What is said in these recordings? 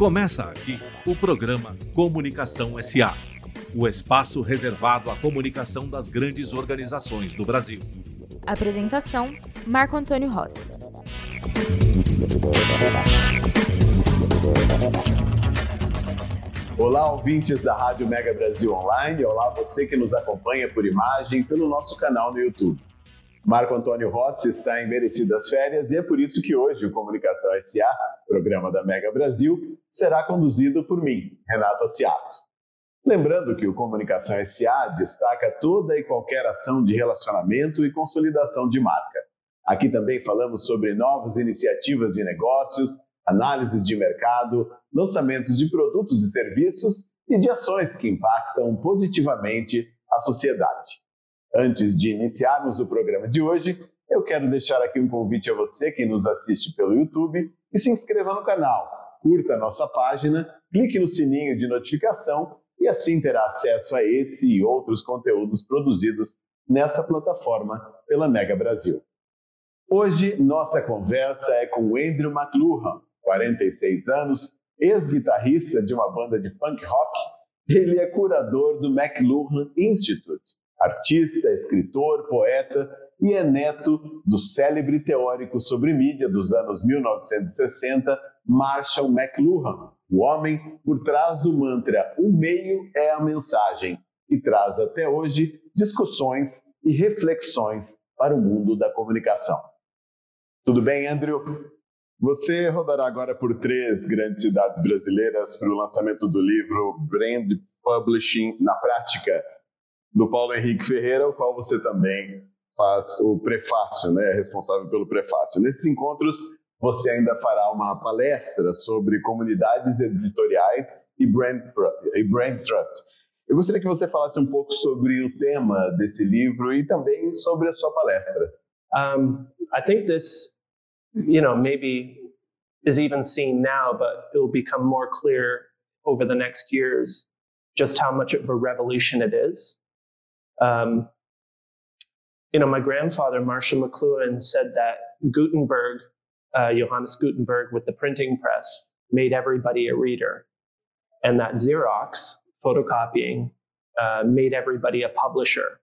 Começa aqui o programa Comunicação SA, o espaço reservado à comunicação das grandes organizações do Brasil. Apresentação: Marco Antônio Rossi. Olá, ouvintes da Rádio Mega Brasil Online. Olá, você que nos acompanha por imagem pelo nosso canal no YouTube. Marco Antônio Rossi está em merecidas férias e é por isso que hoje o Comunicação SA, programa da Mega Brasil, será conduzido por mim, Renato Aciato. Lembrando que o Comunicação SA destaca toda e qualquer ação de relacionamento e consolidação de marca. Aqui também falamos sobre novas iniciativas de negócios, análises de mercado, lançamentos de produtos e serviços e de ações que impactam positivamente a sociedade. Antes de iniciarmos o programa de hoje, eu quero deixar aqui um convite a você que nos assiste pelo YouTube e se inscreva no canal, curta a nossa página, clique no sininho de notificação e assim terá acesso a esse e outros conteúdos produzidos nessa plataforma pela Mega Brasil. Hoje, nossa conversa é com Andrew McLuhan, 46 anos, ex-guitarrista de uma banda de punk rock. Ele é curador do McLuhan Institute, artista, escritor, poeta e é neto do célebre teórico sobre mídia dos anos 1960, Marshall McLuhan, o homem por trás do mantra "O meio é a mensagem", que traz até hoje discussões e reflexões para o mundo da comunicação. Tudo bem, Andrew? Você rodará agora por 3 grandes cidades brasileiras para o lançamento do livro Brand Publishing na Prática, do Paulo Henrique Ferreira, o qual você também faz o prefácio, né? É responsável pelo prefácio. Nesses encontros, você ainda fará uma palestra sobre comunidades editoriais e brand trust. Eu gostaria que você falasse um pouco sobre o tema desse livro e também sobre a sua palestra. I think this, maybe is even seen now, but it will become more clear over the next years just how much of a revolution it is. My grandfather, Marshall McLuhan, said that Gutenberg, Johannes Gutenberg, with the printing press, made everybody a reader, and that Xerox, photocopying, made everybody a publisher.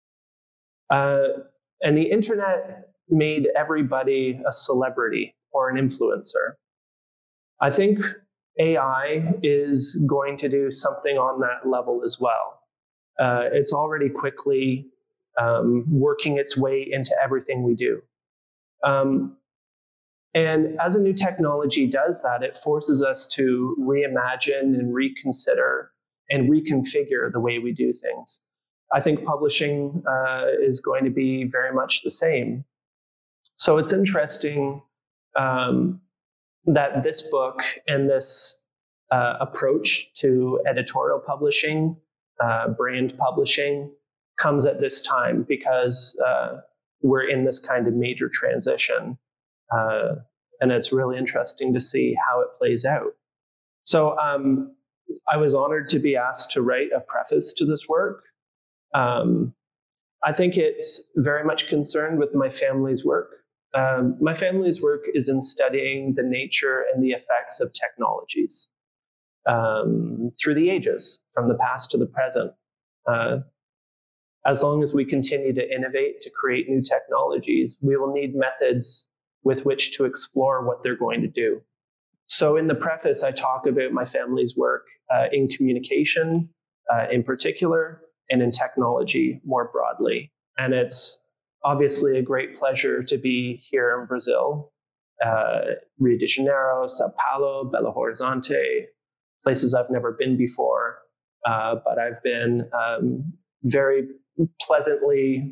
And the internet made everybody a celebrity or an influencer. I think AI is going to do something on that level as well. It's already quickly working its way into everything we do. And as a new technology does that, it forces us to reimagine and reconsider and reconfigure the way we do things. I think publishing is going to be very much the same. So it's interesting that this book and this approach to editorial publishing, brand publishing, comes at this time because we're in this kind of major transition. And it's really interesting to see how it plays out. So I was honored to be asked to write a preface to this work. I think it's very much concerned with my family's work. My family's work is in studying the nature and the effects of technologies through the ages, from the past to the present. As long as we continue to innovate, to create new technologies, we will need methods with which to explore what they're going to do. So in the preface, I talk about my family's work in communication in particular, and in technology more broadly. And it's obviously a great pleasure to be here in Brazil, Rio de Janeiro, Sao Paulo, Belo Horizonte, places I've never been before, but I've been very pleasantly,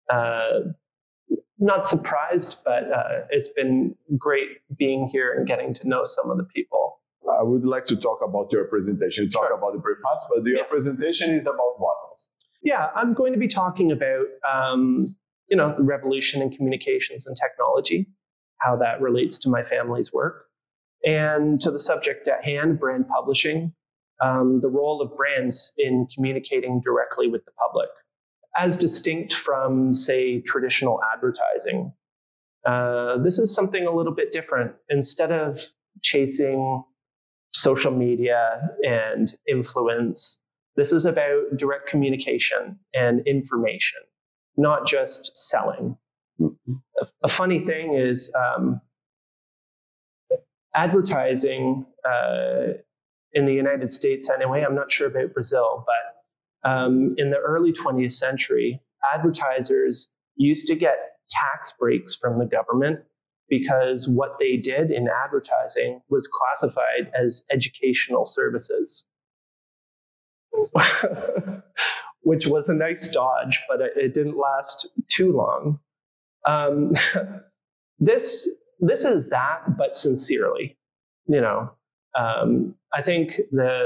not surprised, but it's been great being here and getting to know some of the people. I would like to talk about your presentation, talk about the preface, but your presentation is about what else? Yeah, I'm going to be talking about, the revolution in communications and technology, how that relates to my family's work, and to the subject at hand, brand publishing, the role of brands in communicating directly with the public, as distinct from, say, traditional advertising. This is something a little bit different. Instead of chasing social media and influence. This is about direct communication and information, not just selling. A funny thing is advertising in the United States anyway, I'm not sure about Brazil, but in the early 20th century, advertisers used to get tax breaks from the government because what they did in advertising was classified as educational services, which was a nice dodge, but it didn't last too long. This is that, but sincerely, I think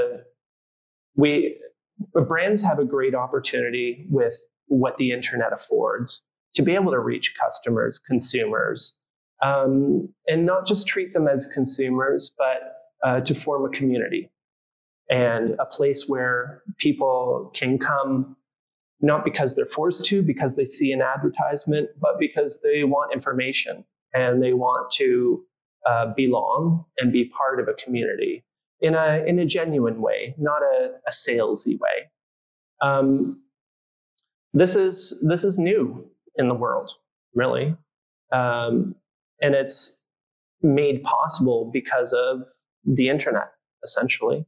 brands have a great opportunity with what the internet affords to be able to reach customers, consumers, and not just treat them as consumers, but to form a community and a place where people can come, not because they're forced to, because they see an advertisement, but because they want information and they want to belong and be part of a community in a genuine way, not a salesy way. This is new in the world, really, and it's made possible because of the internet, essentially.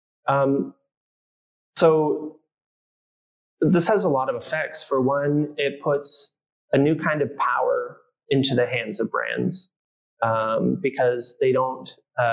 So this has a lot of effects. For one, it puts a new kind of power into the hands of brands because they don't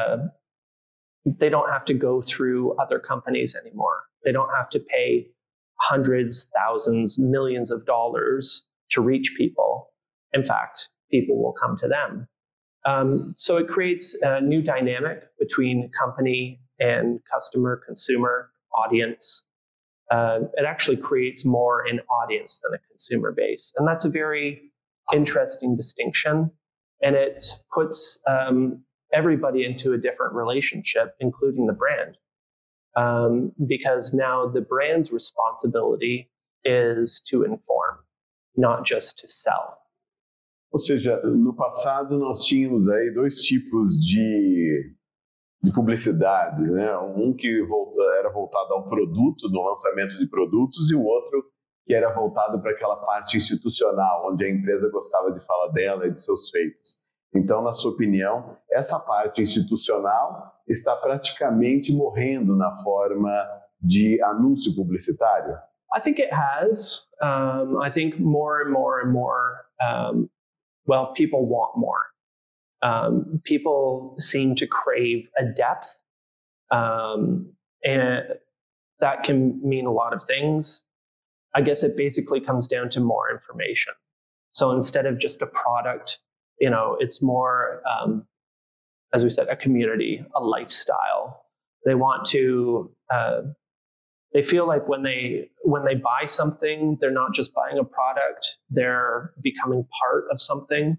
have to go through other companies anymore. They don't have to pay hundreds, thousands, millions of dollars to reach people. In fact, people will come to them. So it creates a new dynamic between company and customer, consumer, audience. It actually creates more an audience than a consumer base. And that's a very interesting distinction. And it puts everybody into a different relationship, including the brand. Because now the brand's responsibility is to inform, not just to sell. Ou seja, no passado nós tínhamos aí dois tipos de publicidade, né? Um que era voltado ao produto, no lançamento de produtos, e o outro que era voltado para aquela parte institucional, onde a empresa gostava de falar dela e de seus feitos. Então, na sua opinião, essa parte institucional está praticamente morrendo na forma de anúncio publicitário? I think it has. I think more and more and more, people want more. People seem to crave a depth, and that can mean a lot of things. I guess it basically comes down to more information. So instead of just a product, it's more, as we said, a community, a lifestyle. They want to, they feel like when they buy something, they're not just buying a product, they're becoming part of something.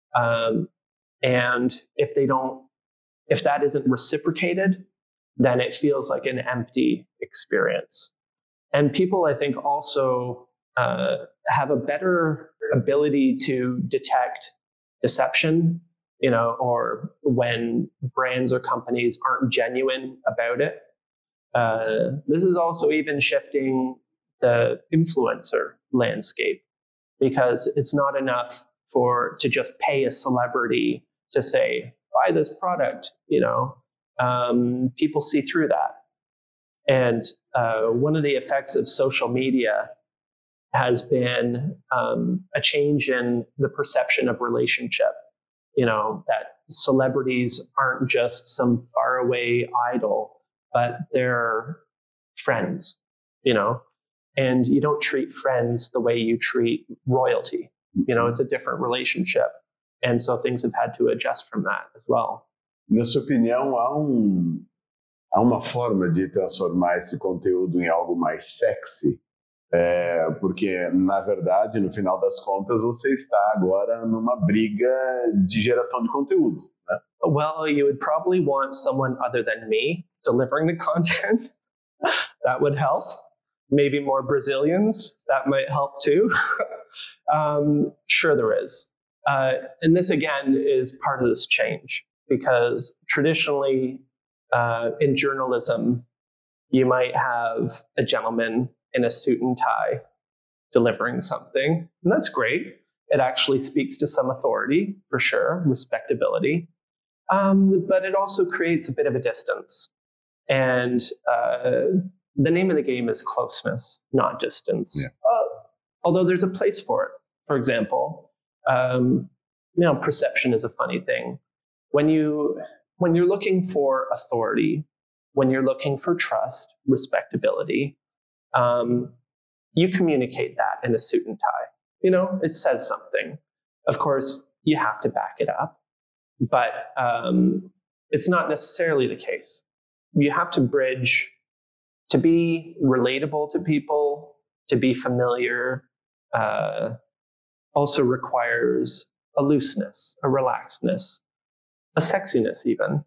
And if that isn't reciprocated, then it feels like an empty experience. And people, I think, also have a better ability to detect deception, or when brands or companies aren't genuine about it. This is also even shifting the influencer landscape, because it's not enough to just pay a celebrity to say, buy this product. People see through that. And one of the effects of social media has been a change in the perception of relationship. That celebrities aren't just some faraway idol, but they're friends, and you don't treat friends the way you treat royalty. It's a different relationship. And so things have had to adjust from that as well. Na sua opinião, há uma forma de transformar esse conteúdo em algo mais sexy? Porque, na verdade, no final das contas, você está agora numa briga de geração de conteúdo, né? Well, you would probably want someone other than me delivering the content. That would help. Maybe more Brazilians. That might help too. Sure there is. And this, again, is part of this change, because traditionally In journalism, you might have a gentleman in a suit and tie delivering something, and that's great. It actually speaks to some authority, for sure, respectability. But it also creates a bit of a distance. And the name of the game is closeness, not distance. Yeah. Although there's a place for it. For example, perception is a funny thing. When you're looking for authority, when you're looking for trust, respectability, you communicate that in a suit and tie. It says something. Of course, you have to back it up, but it's not necessarily the case. You have to bridge to be relatable to people, to be familiar, also requires a looseness, a relaxedness, a sexiness even,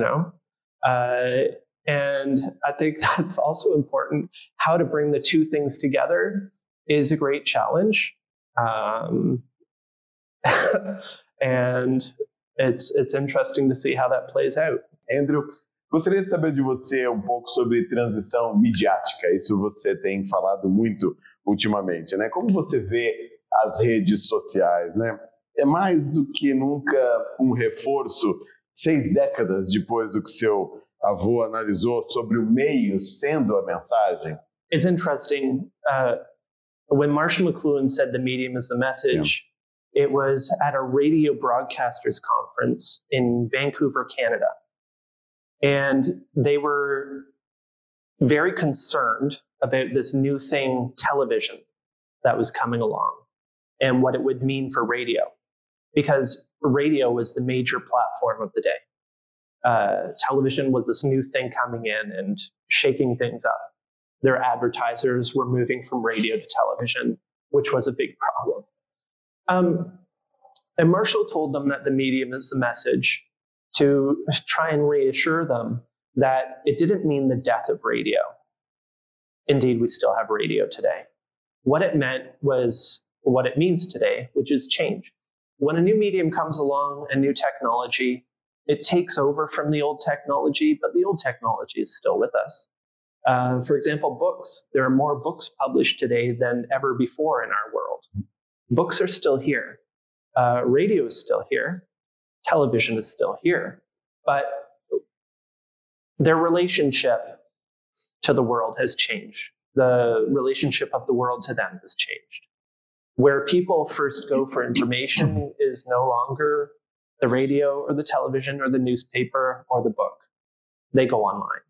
and I think that's also important. How to bring the two things together is a great challenge. And it's interesting to see how that plays out. Andrew, gostaria de saber de você um pouco sobre transição midiática. Isso você tem falado muito ultimamente, né? Como você vê as redes sociais, né? É mais do que nunca um reforço, 6 décadas depois do que seu avô analisou sobre o meio sendo a mensagem? It's interesting. When Marshall McLuhan said the medium is the message, it was at a radio broadcasters conference in Vancouver, Canada. And they were very concerned about this new thing, television, that was coming along and what it would mean for radio. Because radio was the major platform of the day. Television was this new thing coming in and shaking things up. Their advertisers were moving from radio to television, which was a big problem. And Marshall told them that the medium is the message, to try and reassure them that it didn't mean the death of radio. Indeed, we still have radio today. What it meant was what it means today, which is change. When a new medium comes along, a new technology, it takes over from the old technology, but the old technology is still with us. For example, books. There are more books published today than ever before in our world. Books are still here. Radio is still here. Television is still here. But their relationship to the world has changed. The relationship of the world to them has changed. Where people first go for information is no longer the radio or the television or the newspaper or the book. They go online.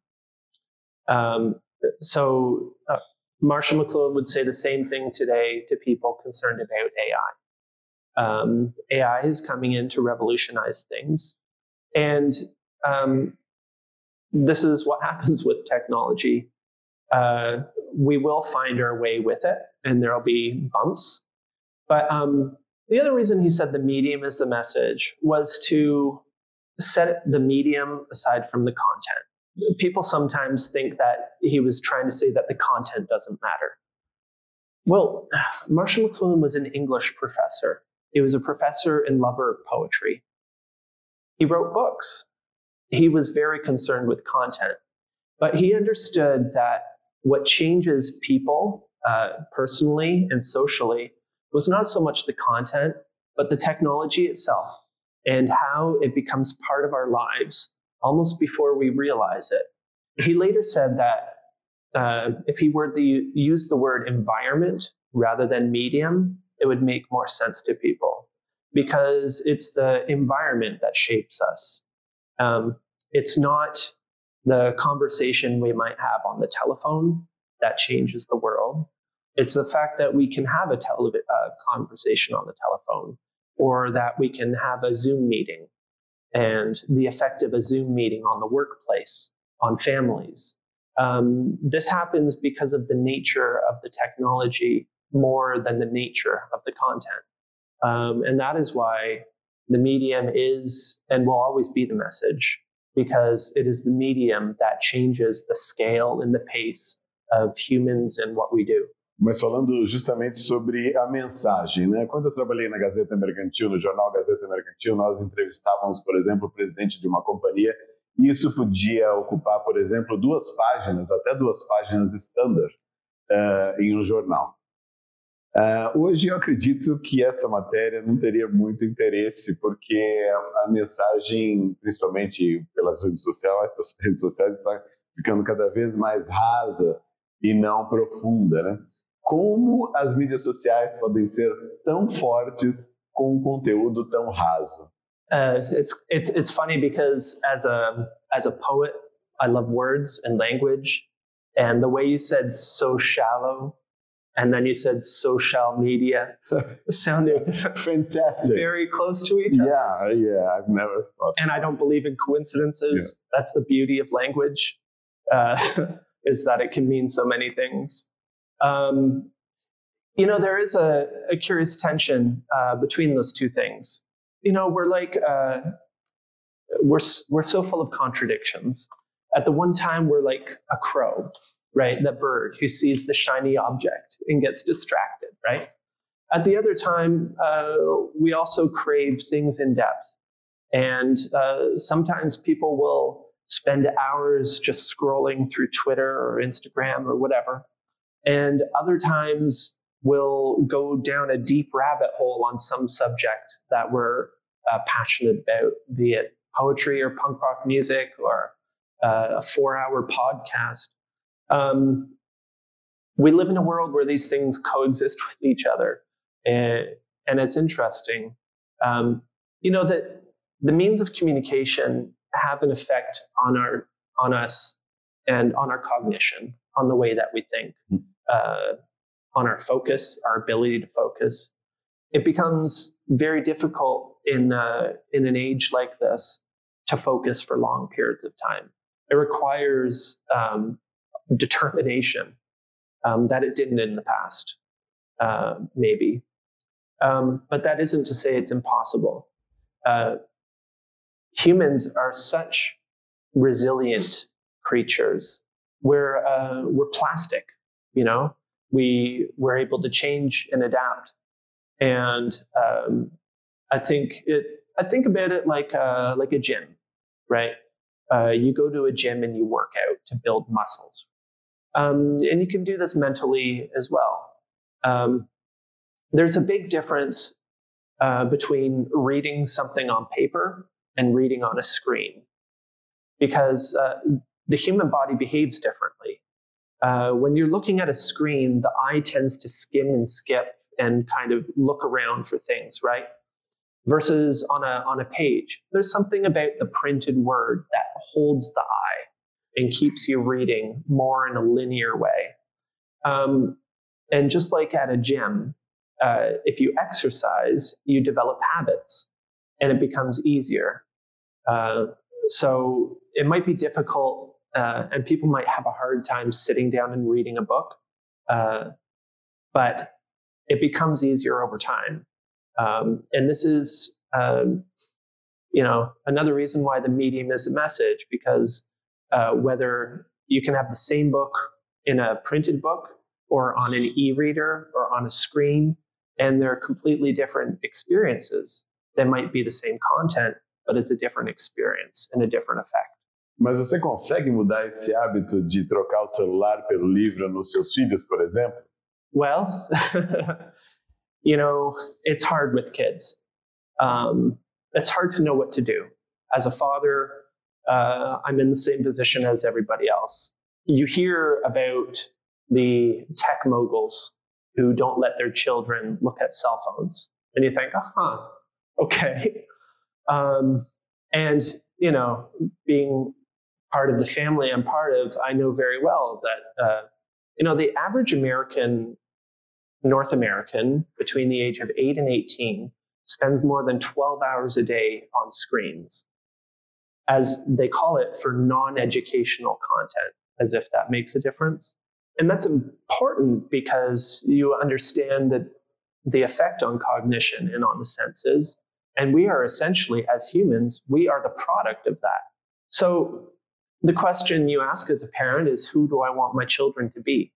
So Marshall McLuhan would say the same thing today to people concerned about AI. AI is coming in to revolutionize things. And this is what happens with technology. We will find our way with it, and there'll be bumps. But the other reason he said the medium is the message was to set the medium aside from the content. People sometimes think that he was trying to say that the content doesn't matter. Well, Marshall McLuhan was an English professor. He was a professor and lover of poetry. He wrote books. He was very concerned with content, but he understood that what changes people personally and socially was not so much the content, but the technology itself and how it becomes part of our lives almost before we realize it. He later said that if he were to use the word environment rather than medium, it would make more sense to people because it's the environment that shapes us. It's not the conversation we might have on the telephone that changes the world. It's the fact that we can have a conversation on the telephone, or that we can have a Zoom meeting, and the effect of a Zoom meeting on the workplace, on families. This happens because of the nature of the technology more than the nature of the content. And that is why the medium is and will always be the message, because it is the medium that changes the scale and the pace of humans and what we do. Mas falando justamente sobre a mensagem, né? Quando eu trabalhei na Gazeta Mercantil, no jornal Gazeta Mercantil, nós entrevistávamos, por exemplo, o presidente de uma companhia Isso podia ocupar, por exemplo, 2 páginas, até 2 páginas standard em um jornal. Hoje eu acredito que essa matéria não teria muito interesse, porque a mensagem, principalmente pelas redes sociais, está ficando cada vez mais rasa e não profunda, né? Como as mídias sociais podem ser tão fortes com um conteúdo tão raso? It's funny because as a poet, I love words and language, and the way you said "so shallow" and then you said "social media" sounded fantastic, very close to each other. Yeah, I've never thought. And I don't believe in coincidences. Yeah. That's the beauty of language, is that it can mean so many things. There is a curious tension between those two things. We're like, we're so full of contradictions. At the one time, we're like a crow, right? The bird who sees the shiny object and gets distracted, right? At the other time, we also crave things in depth. And sometimes people will spend hours just scrolling through Twitter or Instagram or whatever. And other times we'll go down a deep rabbit hole on some subject that we're passionate about, be it poetry or punk rock music or a 4-hour podcast. We live in a world where these things coexist with each other. And it's interesting, that the means of communication have an effect on us and on our cognition, on the way that we think, on our focus, our ability to focus. It becomes very difficult in an age like this to focus for long periods of time. It requires determination that it didn't in the past, maybe. But that isn't to say it's impossible. Humans are such resilient creatures. We're plastic, we're able to change and adapt. And I think about it like a gym, right? You go to a gym and you work out to build muscles. And you can do this mentally as well. There's a big difference between reading something on paper and reading on a screen, because the human body behaves differently. When you're looking at a screen, the eye tends to skim and skip and kind of look around for things, right? Versus on a page, there's something about the printed word that holds the eye and keeps you reading more in a linear way. And just like at a gym, if you exercise, you develop habits and it becomes easier. So it might be difficult, and people might have a hard time sitting down and reading a book, but it becomes easier over time. And this is, another reason why the medium is a message, because whether you can have the same book in a printed book or on an e-reader or on a screen, and they're completely different experiences. They might be the same content, but it's a different experience and a different effect. Mas você consegue mudar esse hábito de trocar o celular pelo livro nos seus filhos, por exemplo? Well, it's hard with kids. It's hard to know what to do. As a father, I'm in the same position as everybody else. You hear about the tech moguls who don't let their children look at cell phones. And you think, okay. And, being part of the family I'm part of, I know very well that, the average North American between the age of 8 and 18 spends more than 12 hours a day on screens, as they call it, for non-educational content, as if that makes a difference. And that's important because you understand that the effect on cognition and on the senses. And we are essentially, as humans, we are the product of that. So the question you ask as a parent is, who do I want my children to be?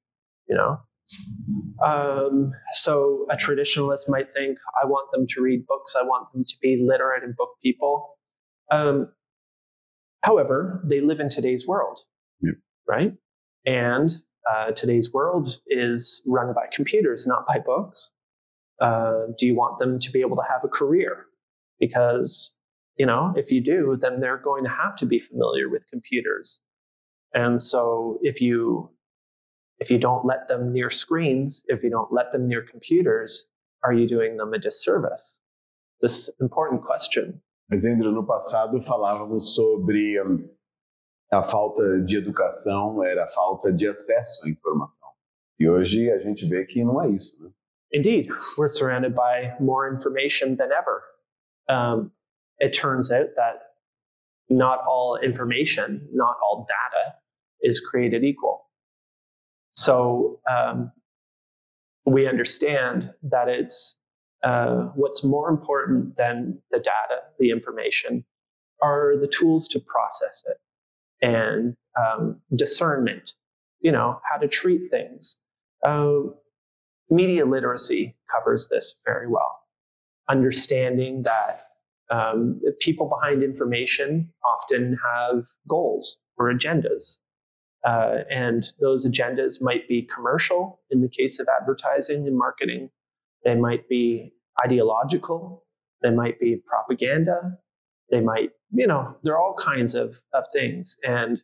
So a traditionalist might think, I want them to read books. I want them to be literate and book people. However, they live in today's world, right? And today's world is run by computers, not by books. Do you want them to be able to have a career? Because, if you do, then they're going to have to be familiar with computers. And so if you don't let them near screens, if you don't let them near computers, are you doing them a disservice? This important question. Mas, Andrew, no passado falávamos sobre a falta de educação, era a falta de acesso à informação. E hoje a gente vê que não é isso, né? Indeed, we're surrounded by more information than ever. It turns out that not all information, not all data is created equal. So we understand that it's what's more important than the data, the information, are the tools to process it and discernment, how to treat things. Media literacy covers this very well. Understanding that people behind information often have goals or agendas. And those agendas might be commercial in the case of advertising and marketing. They might be ideological. They might be propaganda. They might, there are all kinds of things. And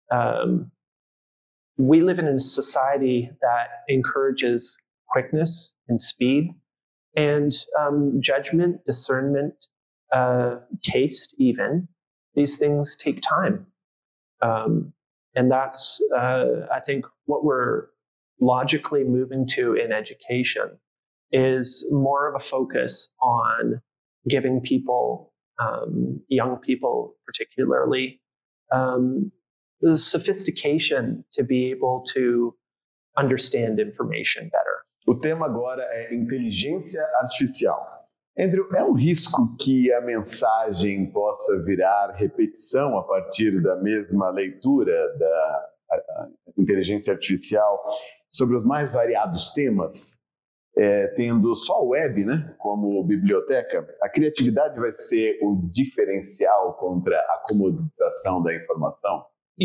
we live in a society that encourages quickness and speed and judgment, discernment, taste even. These things take time. And that's, I think, what we're logically moving to in education is more of a focus on giving people, young people particularly, the sophistication to be able to understand information better. O tema agora é inteligência artificial. Andrew, é um risco que a mensagem possa virar repetição a partir da mesma leitura da inteligência artificial sobre os mais variados temas, tendo só o web, né, como biblioteca? A criatividade vai ser o diferencial contra a comoditização da informação?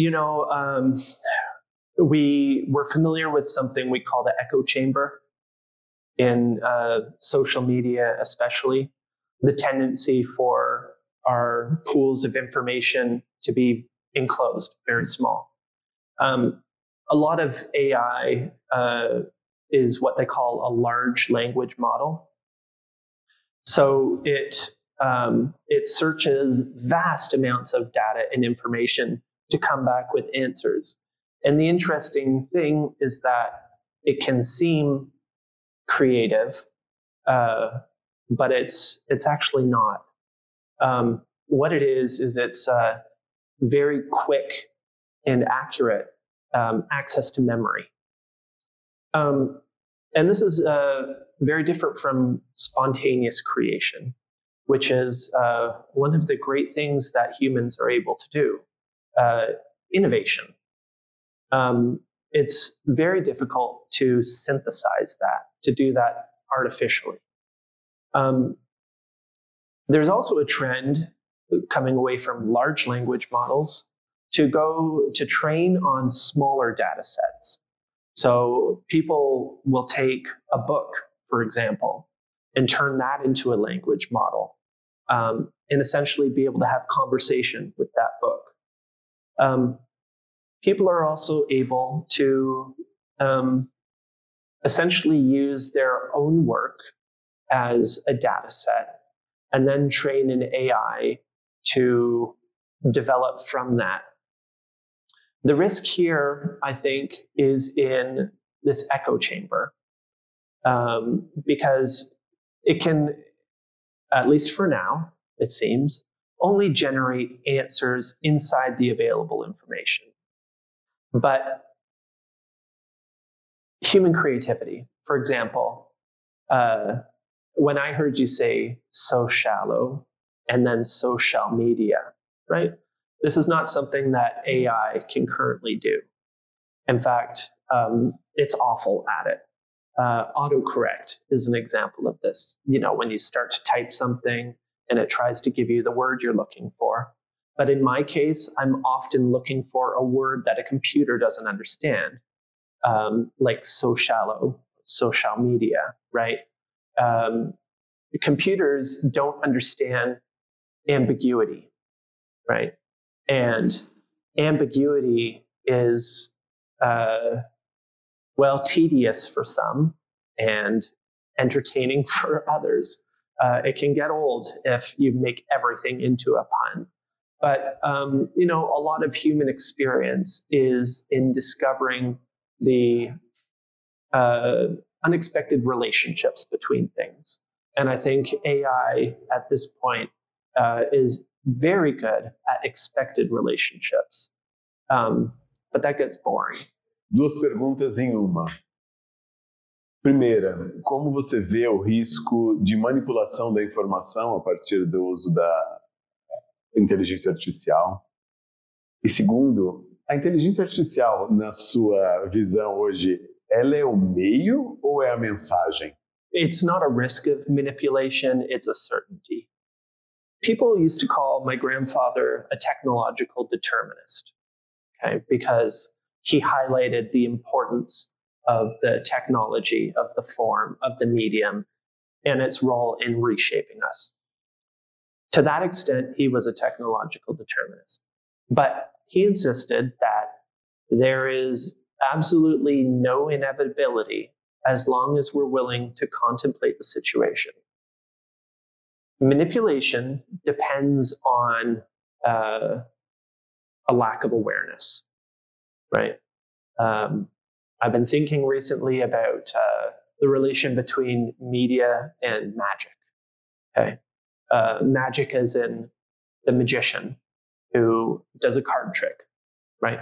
We're familiar with something we call the echo chamber. In social media especially, the tendency for our pools of information to be enclosed, very small. A lot of AI is what they call a large language model. So it searches vast amounts of data and information to come back with answers. And the interesting thing is that it can seem creative, but it's actually not. What it is it's very quick and accurate access to memory. And this is very different from spontaneous creation, which is one of the great things that humans are able to do, innovation. It's very difficult to synthesize that, to do that artificially. There's also a trend coming away from large language models to go to train on smaller data sets. So people will take a book, for example, and turn that into a language model, and essentially be able to have conversation with that book. People are also able to essentially use their own work as a data set and then train an AI to develop from that. The risk here, I think, is in this echo chamber, because it can, at least for now, it seems, only generate answers inside the available information. But human creativity, for example, when I heard you say so shallow and then social media, right? This is not something that AI can currently do. In fact, it's awful at it. Autocorrect is an example of this. When you start to type something and it tries to give you the word you're looking for, But in my case, I'm often looking for a word that a computer doesn't understand, like social media, right? Computers don't understand ambiguity, right? And ambiguity is, tedious for some and entertaining for others. It can get old if you make everything into a pun. But, a lot of human experience is in discovering the unexpected relationships between things. And I think AI at this point is very good at expected relationships. But that gets boring. Duas perguntas em uma. Primeira, como você vê o risco de manipulação da informação a partir do uso da inteligência artificial? E segundo, a inteligência artificial, na sua visão hoje, ela é o meio ou é a mensagem? It's not a risk of manipulation, it's a certainty. People used to call my grandfather a technological determinist, okay, because he highlighted the importance of the technology, of the form, of the medium, and its role in reshaping us. To that extent, he was a technological determinist. But he insisted that there is absolutely no inevitability as long as we're willing to contemplate the situation. Manipulation depends on a lack of awareness, right? I've been thinking recently about the relation between media and magic. Okay, magic as in the magician who does a card trick, right?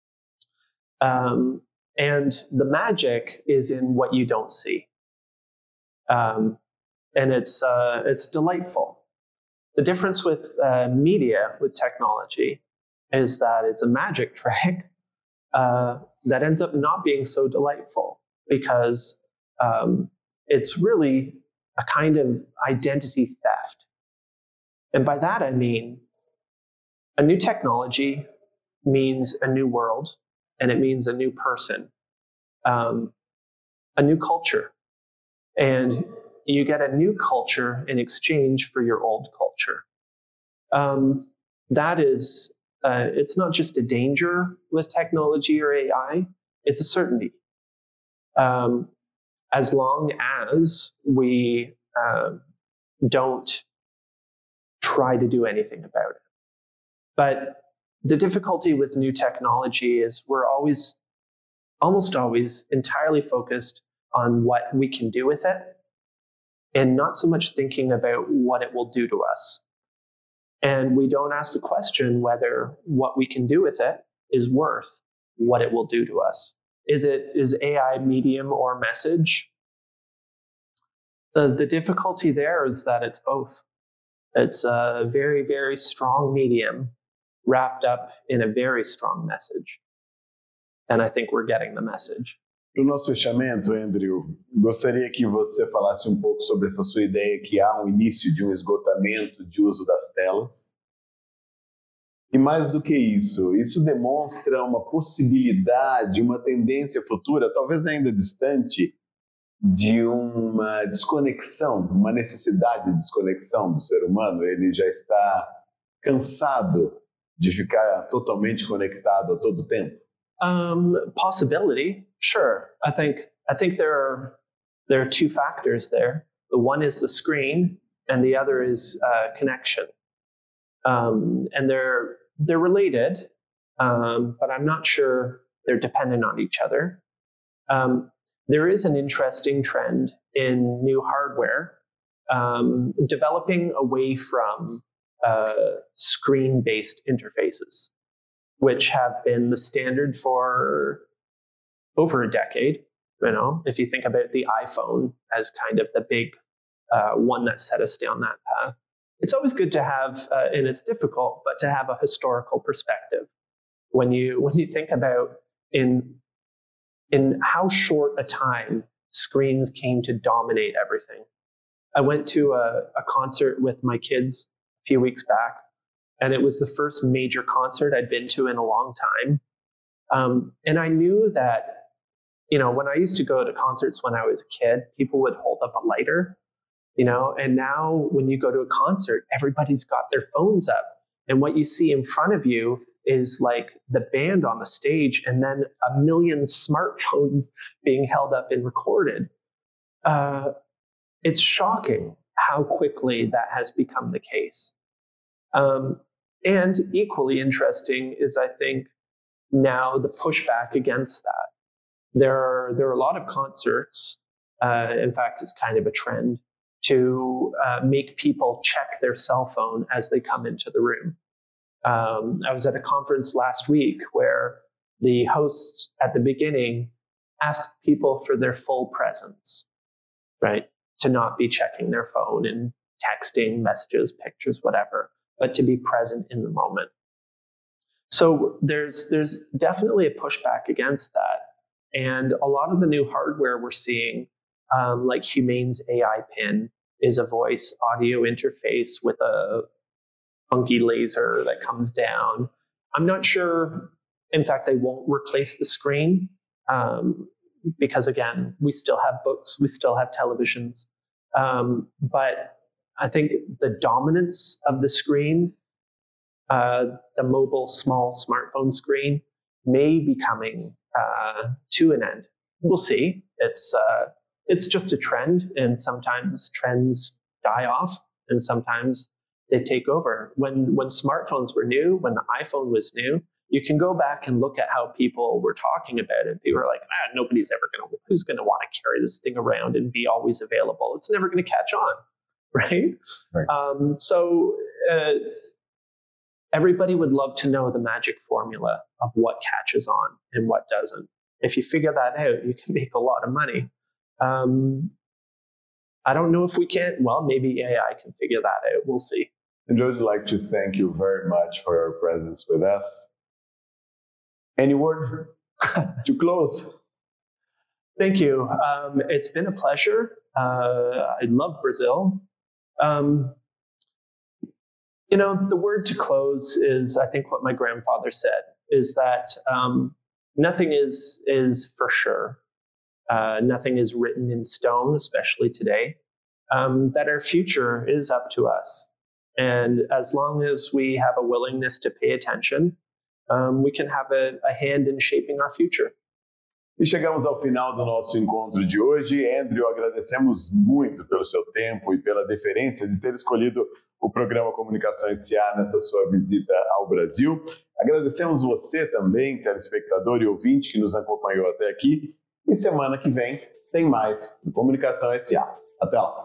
And the magic is in what you don't see, and it's delightful. The difference with media, with technology, is that it's a magic trick that ends up not being so delightful because it's really a kind of identity theft. And by that I mean a new technology means a new world, and it means a new person, a new culture. And you get a new culture in exchange for your old culture. That is, it's not just a danger with technology or AI, it's a certainty. As long as we don't try to do anything about it. But the difficulty with new technology is we're almost always entirely focused on what we can do with it and not so much thinking about what it will do to us. And we don't ask the question whether what we can do with it is worth what it will do to us. Is AI medium or message? The difficulty there is that it's both. It's a very, very strong medium wrapped up in a very strong message. And I think we're getting the message. Para o nosso fechamento, Andrew, gostaria que você falasse um pouco sobre essa sua ideia que há um início de um esgotamento de uso das telas. E mais do que isso demonstra uma possibilidade, uma tendência futura, talvez ainda distante, de uma desconexão, uma necessidade de desconexão do ser humano. Ele já está cansado de ficar totalmente conectado a todo tempo. Possibility, sure. I think there are two factors there. The one is the screen, and the other is connection. And they're related, but I'm not sure they're dependent on each other. There is an interesting trend in new hardware developing away from screen-based interfaces, which have been the standard for over a decade. You know, if you think about the iPhone as kind of the big one that set us down that path, it's always good to have, and it's difficult, but to have a historical perspective when you think about in how short a time screens came to dominate everything. I went to a concert with my kids a few weeks back, And it was the first major concert I'd been to in a long time. And I knew that, when I used to go to concerts when I was a kid, people would hold up a lighter, and now when you go to a concert, everybody's got their phones up. And what you see in front of you is like the band on the stage and then 1 million smartphones being held up and recorded. It's shocking how quickly that has become the case. And equally interesting is, I think, now the pushback against that. There are a lot of concerts. In fact, it's kind of a trend to make people check their cell phone as they come into the room. I was at a conference last week where the host at the beginning asked people for their full presence, right? To not be checking their phone and texting messages, pictures, whatever, but to be present in the moment. So there's definitely a pushback against that. And a lot of the new hardware we're seeing, like Humane's AI Pin, is a voice audio interface with a funky laser that comes down. I'm not sure, in fact, they won't replace the screen because, again, we still have books, we still have televisions. But I think the dominance of the screen, the mobile small smartphone screen, may be coming to an end. We'll see. It's just a trend, and sometimes trends die off, and sometimes they take over. When smartphones were new, when the iPhone was new, you can go back and look at how people were talking about it. People were like, who's going to want to carry this thing around and be always available? It's never going to catch on, right? So everybody would love to know the magic formula of what catches on and what doesn't. If you figure that out, you can make a lot of money. I don't know if we can. Well, maybe AI can figure that out. We'll see. And George, I'd like to thank you very much for your presence with us. Any word to close? Thank you. It's been a pleasure. I love Brazil. The word to close is, I think, what my grandfather said, is that nothing is for sure. Nothing is written in stone, especially today, that our future is up to us. And as long as we have a willingness to pay attention, we can have a hand in shaping our future. E chegamos ao final do nosso encontro de hoje. Andrew, agradecemos muito pelo seu tempo e pela deferência de ter escolhido o programa Comunicação SA nessa sua visita ao Brasil. Agradecemos você também, telespectador e ouvinte que nos acompanhou até aqui. E semana que vem tem mais Comunicação SA. Até lá!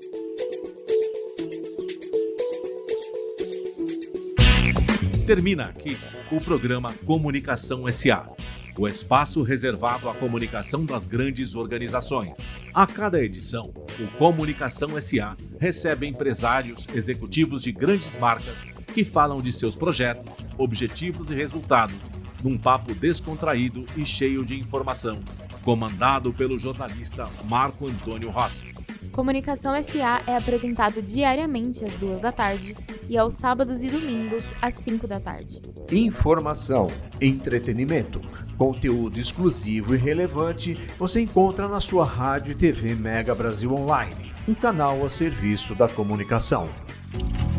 Termina aqui o programa Comunicação SA, o espaço reservado à comunicação das grandes organizações. A cada edição, o Comunicação SA recebe empresários executivos de grandes marcas que falam de seus projetos, objetivos e resultados num papo descontraído e cheio de informação, comandado pelo jornalista Marco Antônio Rossi. Comunicação SA é apresentado diariamente às 14h e aos sábados e domingos às 17h. Informação, entretenimento, conteúdo exclusivo e relevante você encontra na sua rádio e TV Mega Brasil Online, um canal a serviço da comunicação.